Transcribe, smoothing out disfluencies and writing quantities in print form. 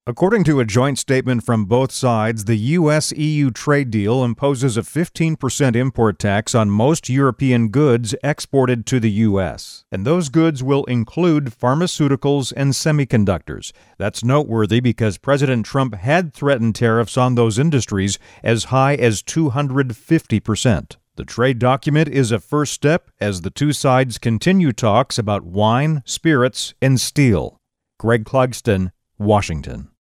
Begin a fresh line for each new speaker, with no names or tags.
According to a joint statement from both sides, the U.S.-EU trade deal imposes a 15% import tax on most European goods exported to the U.S., and those goods will include pharmaceuticals and semiconductors. That's noteworthy because President Trump had threatened tariffs on those industries as high as 250%. The trade document is a first step as the two sides continue talks about wine, spirits, and steel. Greg Clugston, Washington.